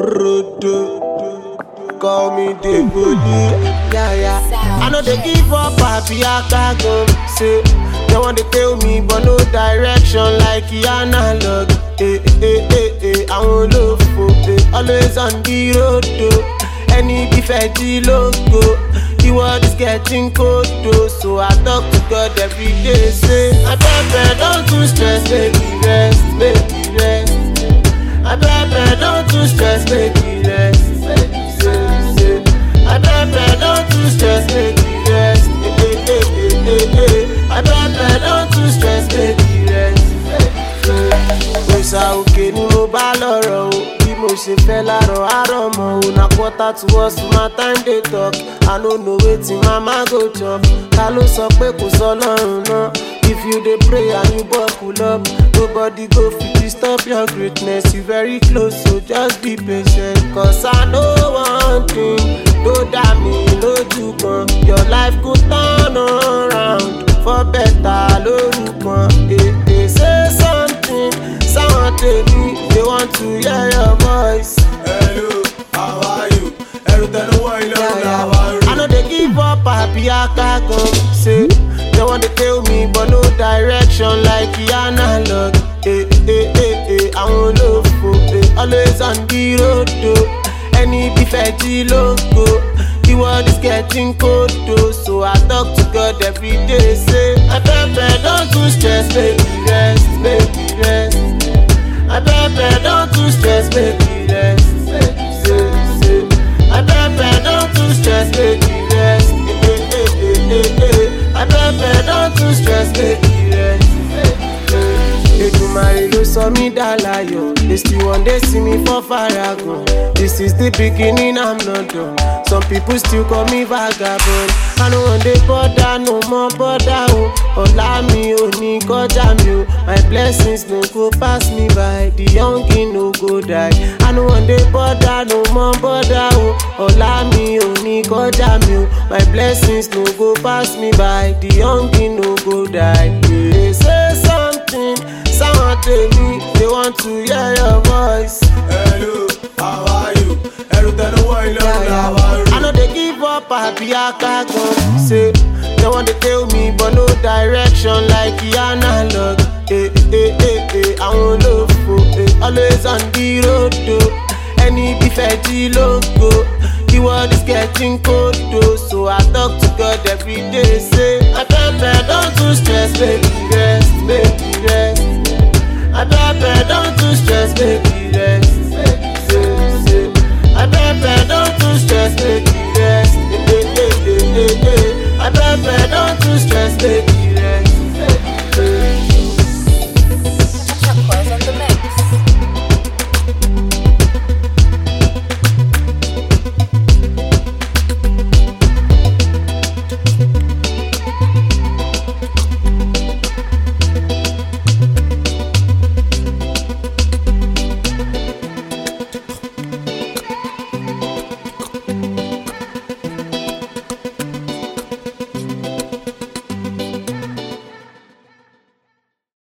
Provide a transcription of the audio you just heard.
Call me the bully. Yeah. I know they give up, happy I can't go. Say, they want to tell me, but no direction like analog. I won't look for it. Always on the road, though. Any defect, logo. The world is getting cold, though. So I talk to God every day. Say, I beg, don't too stress, baby, rest, baby, rest. I beg, don't too stress, baby, rest. I beg, don't too stress, baby, rest. I beg, don't too stress, baby, rest. Osa òkè ni mo bá lọ́rọ̀ o, bí mo ṣe fẹ́ láàárọ̀ àárọ̀ mọ́ o. Na quarter to us my time dey talk, I no know wetin mama go chop. Ta ló sọ pé kò sọ́lọ́run náà? If you dey pray and you buckle up, nobody go fit disturb your greatness. You very close, so just be patient. Cause I know one thing, tó dá mi lójú kan. Your life go turn around for better lórúkan. They say something, someone tell me they want to hear your voice. Hello, how are you? Everything the way how are you? I know they give up, happy I can't go. Say, they want to tell me, but no direction like analog. I won't look for it. Always on the road, though. Any defect, logo. The world is getting cold, though. So I talk to God every day. Say, I beg, don't too stress, baby, rest, baby, rest. I beg, don't too stress, baby, rest. I beg, don't too stress, baby, rest. I beg, don't too stress, baby, rest. Èdùmàrè ló sọ mí dà láyọ̀. They still want they see me for Faragun. This is the beginning, I'm not done. Some people still call me vagabond. I no want they bother, no more bother o. Ọlá mi ò ní kọjá mi o. My blessings no go pass me by. The young king no go die. I no want they bother, no more bother o. Ọlá mi ò ní kọjá mi o. My blessings no go pass me by. The young king no go die. They say something, someone tell me they want to hear your voice. Hello, how are you? Everything the way how are you? I know they give up, happy I can't go. Say, they want to tell me, but no direction like analog. I won't look for it. Always on the road, though. Any defect, logo. The world is getting cold, though. So I talk to God every day. Say, I beg, don't too stress, baby, rest, baby, rest.